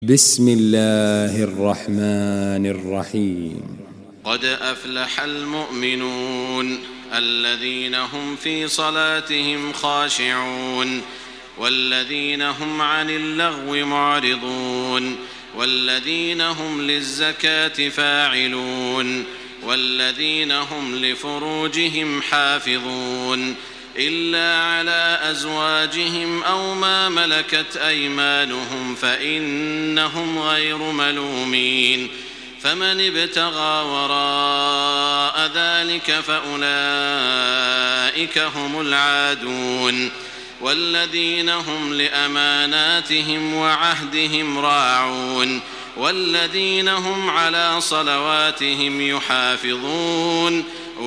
بسم الله الرحمن الرحيم. قد أفلح المؤمنون الذين هم في صلاتهم خاشعون والذين هم عن اللغو معرضون والذين هم للزكاة فاعلون والذين هم لفروجهم حافظون إلا على أزواجهم أو ما ملكت أيمانهم فإنهم غير ملومين فمن ابتغى وراء ذلك فأولئك هم العادون والذين هم لأماناتهم وعهدهم راعون والذين هم على صلواتهم يحافظون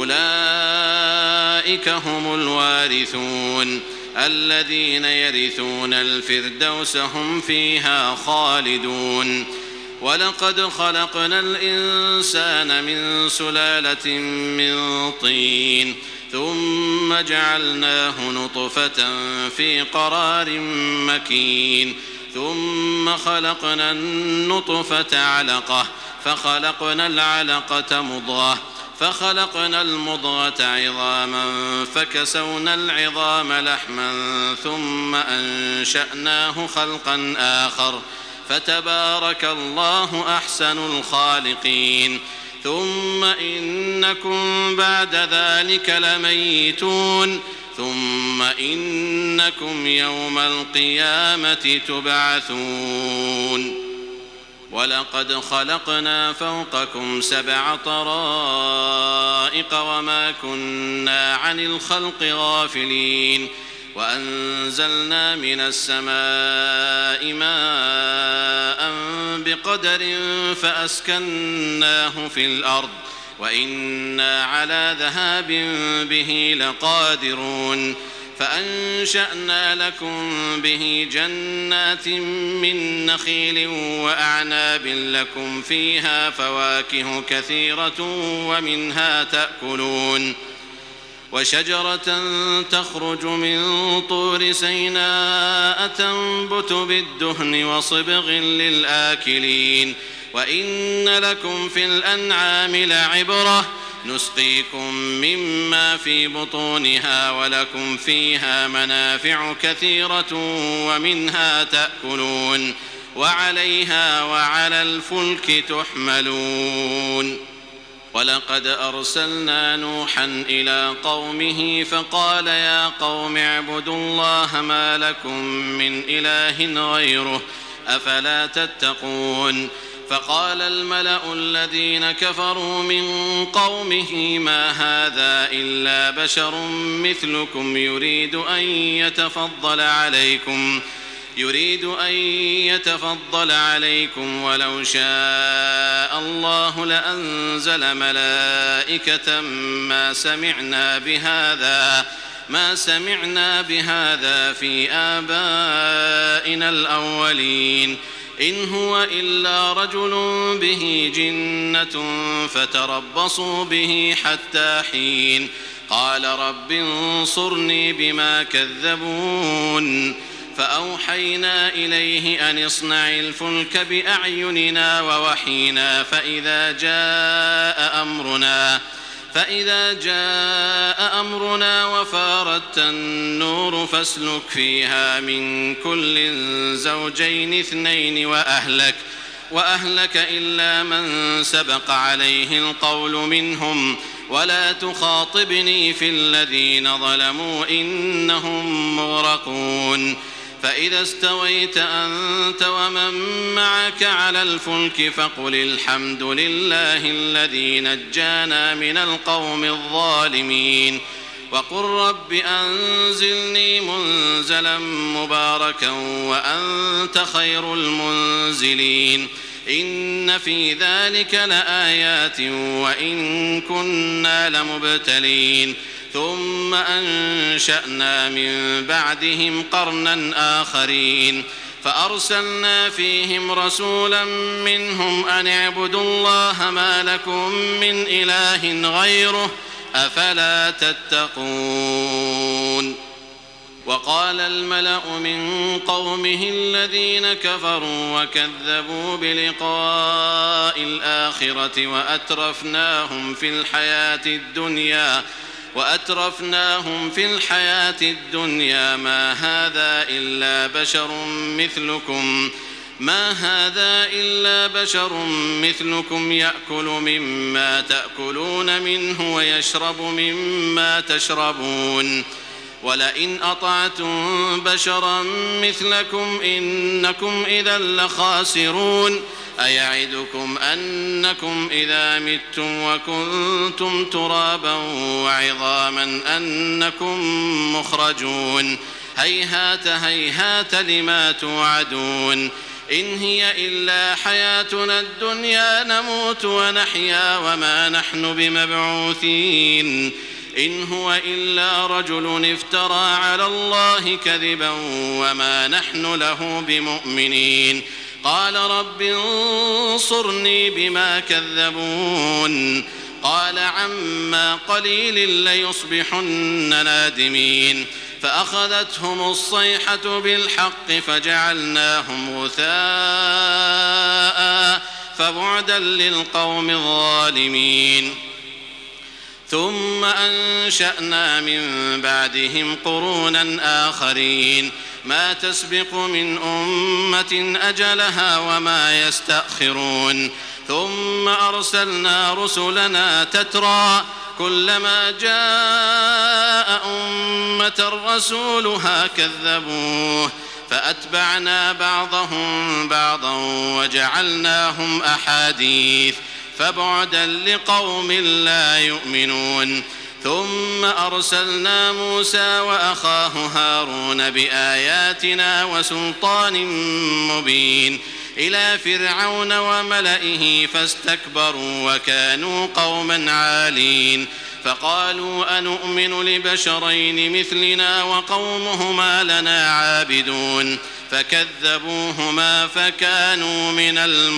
أولئك هم الوارثون الذين يرثون الفردوس هم فيها خالدون. ولقد خلقنا الإنسان من سلالة من طين ثم جعلناه نطفة في قرار مكين ثم خلقنا النطفة علقة فخلقنا العلقة مضغة فخلقنا المضغة عظاما فكسونا العظام لحما ثم أنشأناه خلقا آخر فتبارك الله أحسن الخالقين. ثم إنكم بعد ذلك لميتون ثم إنكم يوم القيامة تبعثون. ولقد خلقنا فوقكم 7 طرائق وما كنا عن الخلق غافلين وأنزلنا من السماء ماء بقدر فأسكناه في الأرض وإنا على ذهاب به لقادرون فأنشأنا لكم به جنات من نخيل وأعناب لكم فيها فواكه كثيرة ومنها تأكلون وشجرة تخرج من طور سيناء تنبت بالدهن وصبغ للآكلين وإن لكم في الأنعام لعبرة نسقيكم مما في بطونها ولكم فيها منافع كثيرة ومنها تأكلون وعليها وعلى الفلك تحملون. ولقد أرسلنا نوحا إلى قومه فقال يا قوم اعبدوا الله ما لكم من إله غيره أفلا تتقون. فقال الملأ الذين كفروا من قومه ما هذا إلا بشر مثلكم يريد أن يتفضل عليكم ولو شاء الله لأنزل ملائكة ما سمعنا بهذا في آبائنا الأولين إن هو إلا رجل به جنة فتربصوا به حتى حين. قال رب انصرني بما كذبون. فأوحينا إليه أن اصنع الفلك بأعيننا ووحينا فإذا جاء أمرنا وفارت النور فاسلك فيها من كل زوجين 2 وأهلك إلا من سبق عليه القول منهم ولا تخاطبني في الذين ظلموا إنهم مغرقون. فإذا استويت أنت ومن معك على الفلك فقل الحمد لله الذي نجانا من القوم الظالمين وقل رب أنزلني منزلا مباركا وأنت خير المنزلين. إن في ذلك لآيات وإن كنا لمبتلين. ثم أنشأنا من بعدهم قرنا آخرين فأرسلنا فيهم رسولا منهم أن اعبدوا الله ما لكم من إله غيره أفلا تتقون. وقال الملأ من قومه الذين كفروا وكذبوا بلقاء الآخرة وأترفناهم في الحياة الدنيا ما هذا إلا بشر مثلكم يأكل مما تأكلون منه ويشرب مما تشربون ولئن أطعتم بشرا مثلكم إنكم إذا لخاسرون أيعدكم أنكم إذا متم وكنتم ترابا وعظاما أنكم مخرجون هيهات هيهات لما توعدون إن هي إلا حياتنا الدنيا نموت ونحيا وما نحن بمبعوثين إن هو إلا رجل افترى على الله كذبا وما نحن له بمؤمنين قال رب انصرني بما كذبون قال عما قليل ليصبحن نادمين فأخذتهم الصيحة بالحق فجعلناهم غثاء فبعدا للقوم الظالمين ثم أنشأنا من بعدهم قرونا آخرين ما تسبق من أمة أجلها وما يستأخرون ثم أرسلنا رسلنا تترى كلما جاء أمة رسولها كذبوه فأتبعنا بعضهم بعضا وجعلناهم أحاديث فبعدا لقوم لا يؤمنون ثم أرسلنا موسى وأخاه هارون بآياتنا وسلطان مبين إلى فرعون وملئه فاستكبروا وكانوا قوما عالين فقالوا أنؤمن لبشرين مثلنا وقومهما لنا عابدون فكذبوهما فكانوا من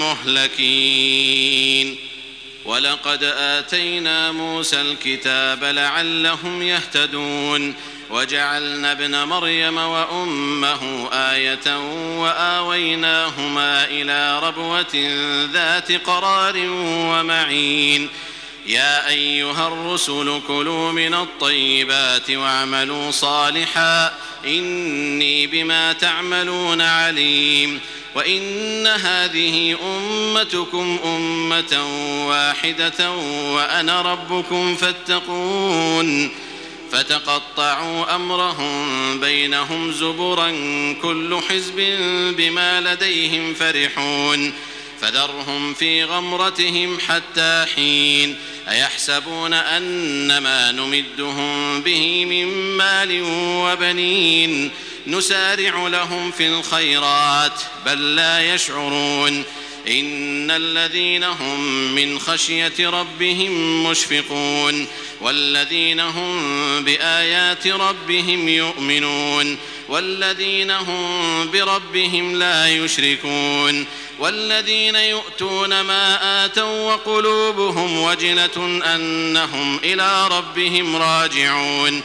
المهلكين ولقد آتينا موسى الكتاب لعلهم يهتدون وجعلنا ابن مريم وأمه آية وآويناهما إلى ربوة ذات قرار ومعين يا أيها الرسل كلوا من الطيبات واعملوا صالحا إني بما تعملون عليم وإن هذه أمتكم أمة واحدة وأنا ربكم فاتقون فتقطعوا أمرهم بينهم زبرا كل حزب بما لديهم فرحون فذرهم في غمرتهم حتى حين أيحسبون أن ما نمدهم به من مال وبنين نسارع لهم في الخيرات بل لا يشعرون إن الذين هم من خشية ربهم مشفقون والذين هم بآيات ربهم يؤمنون والذين هم بربهم لا يشركون والذين يؤتون ما آتوا وقلوبهم وجلة أنهم إلى ربهم راجعون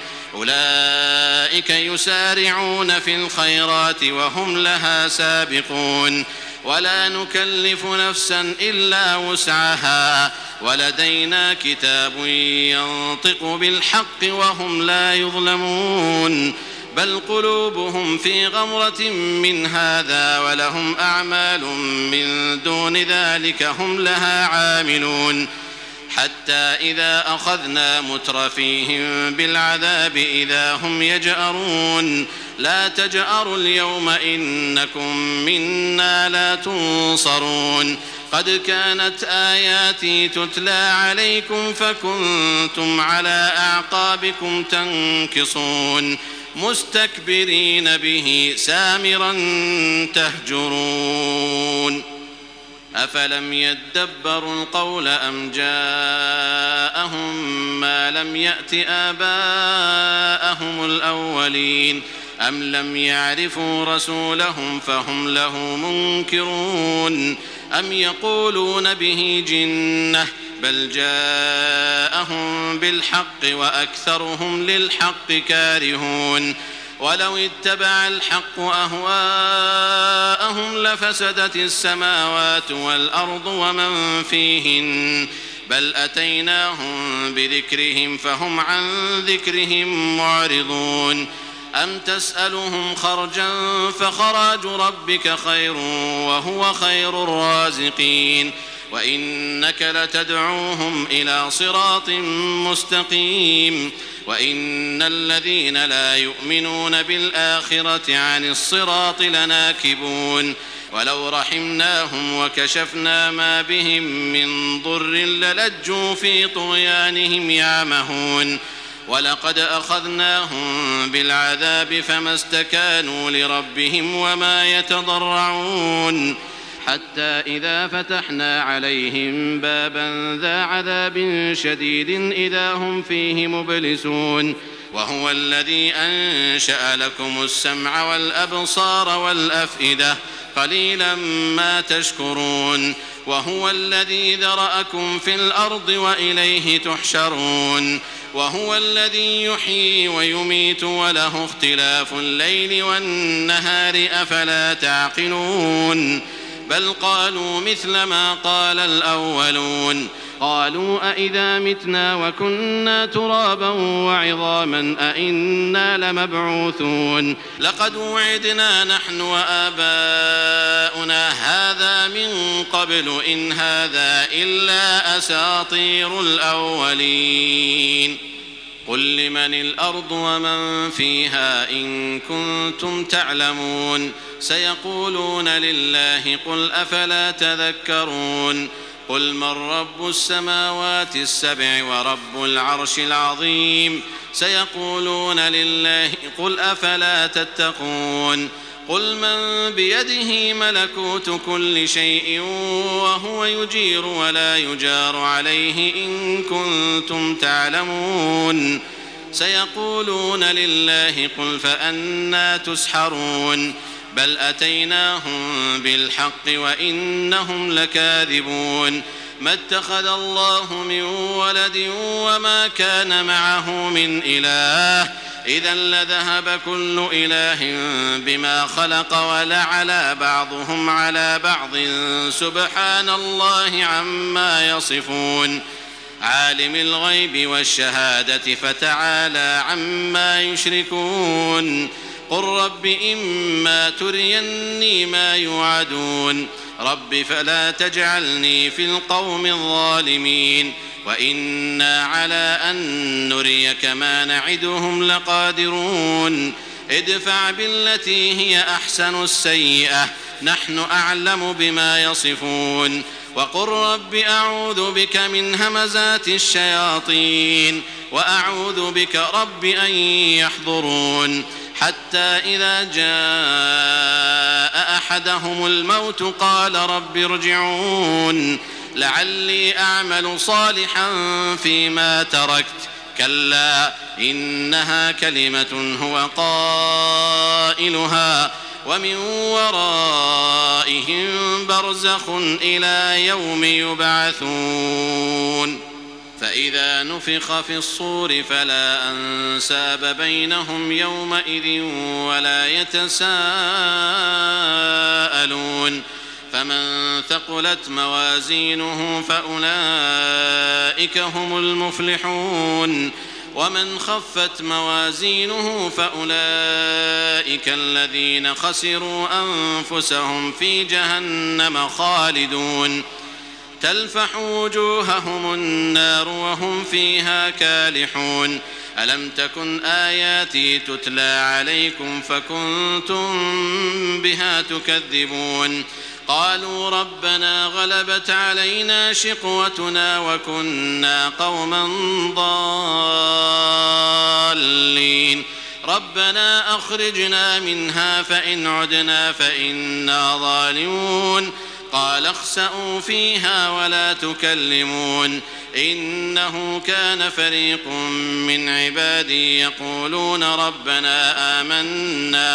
أولئك يسارعون في الخيرات وهم لها سابقون ولا نكلف نفسا إلا وسعها ولدينا كتاب ينطق بالحق وهم لا يظلمون بل قلوبهم في غمرة من هذا ولهم أعمال من دون ذلك هم لها عاملون حتى إذا أخذنا مترفيهم بالعذاب إذا هم يجأرون لا تجأروا اليوم إنكم منا لا تنصرون قد كانت آياتي تتلى عليكم فكنتم على أعقابكم تنكصون مستكبرين به سامرا تهجرون أفلم يدبروا القول أم جاءهم ما لم يأت آباءهم الأولين أم لم يعرفوا رسولهم فهم له منكرون أم يقولون به جنة بل جاءهم بالحق وأكثرهم للحق كارهون ولو اتبع الحق أهواءهم لفسدت السماوات والأرض ومن فيهن بل أتيناهم بذكرهم فهم عن ذكرهم معرضون أم تسألهم خرجا فخراج ربك خير وهو خير الرازقين وإنك لتدعوهم إلى صراط مستقيم وإن الذين لا يؤمنون بالآخرة عن الصراط لناكبون ولو رحمناهم وكشفنا ما بهم من ضر للجوا في طغيانهم يعمهون ولقد أخذناهم بالعذاب فما استكانوا لربهم وما يتضرعون حتى إذا فتحنا عليهم بابا ذا عذاب شديد إذا هم فيه مبلسون وهو الذي أنشأ لكم السمع والأبصار والأفئدة قليلا ما تشكرون وهو الذي ذرأكم في الأرض وإليه تحشرون وهو الذي يحيي ويميت وله اختلاف الليل والنهار أفلا تعقلون بل قالوا مثل ما قال الأولون قالوا أئذا متنا وكنا ترابا وعظاما أئنا لمبعوثون لقد وعدنا نحن وآباؤنا هذا من قبل إن هذا إلا أساطير الأولين قل لمن الأرض ومن فيها إن كنتم تعلمون سيقولون لله قل أفلا تذكرون قل من رب السماوات السبع ورب العرش العظيم سيقولون لله قل أفلا تتقون قل من بيده ملكوت كل شيء وهو يجير ولا يجار عليه إن كنتم تعلمون سيقولون لله قل فأنى تسحرون بل أتيناهم بالحق وإنهم لكاذبون ما اتخذ الله من ولد وما كان معه من إله إذا لذهب كل إله بما خلق ولعلى بعضهم على بعض سبحان الله عما يصفون عالم الغيب والشهادة فتعالى عما يشركون قل رب إما تريني ما يوعدون رب فلا تجعلني في القوم الظالمين وإنا على أن نريك ما نعدهم لقادرون ادفع بالتي هي أحسن السيئة نحن أعلم بما يصفون وقل رب أعوذ بك من همزات الشياطين وأعوذ بك رب أن يحضرون حتى إذا جاء أحدهم الموت قال رب ارجعون لعلي أعمل صالحا فيما تركت كلا إنها كلمة هو قائلها ومن ورائهم برزخ إلى يوم يبعثون فإذا نفخ في الصور فلا أنساب بينهم يومئذ ولا يتساءلون فمن ثقلت موازينه فأولئك هم المفلحون ومن خفت موازينه فأولئك الذين خسروا أنفسهم في جهنم خالدون تلفح وجوههم النار وهم فيها كالحون ألم تكن آياتي تتلى عليكم فكنتم بها تكذبون قالوا ربنا غلبت علينا شقوتنا وكنا قوما ضالين ربنا أخرجنا منها فإن عدنا فإنا ظالمون قال اخسئوا فيها ولا تكلمون إنه كان فريق من عبادي يقولون ربنا آمنا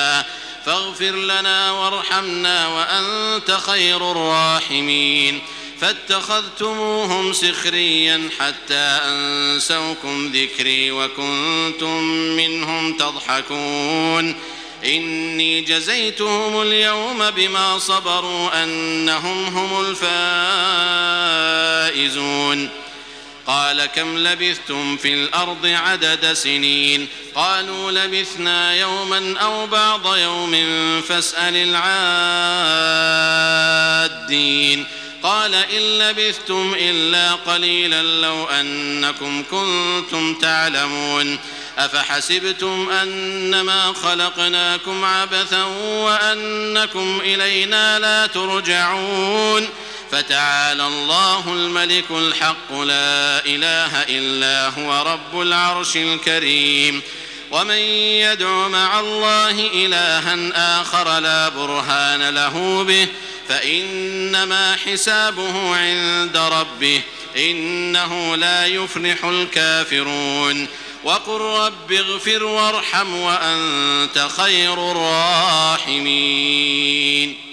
فاغفر لنا وارحمنا وأنت خير الراحمين فاتخذتموهم سخريا حتى أنسوكم ذكري وكنتم منهم تضحكون إني جزيتهم اليوم بما صبروا أنهم هم الفائزون قال كم لبثتم في الأرض عدد سنين قالوا لبثنا يوما أو بعض يوم فاسأل العادين قال إن لبثتم إلا قليلا لو أنكم كنتم تعلمون أفحسبتم أنما خلقناكم عبثا وأنكم إلينا لا ترجعون فتعالى الله الملك الحق لا إله إلا هو رب العرش الكريم ومن يدع مع الله إلها آخر لا برهان له به فإنما حسابه عند ربه إنه لا يفلح الكافرون وقل رب اغفر وارحم وأنت خير الراحمين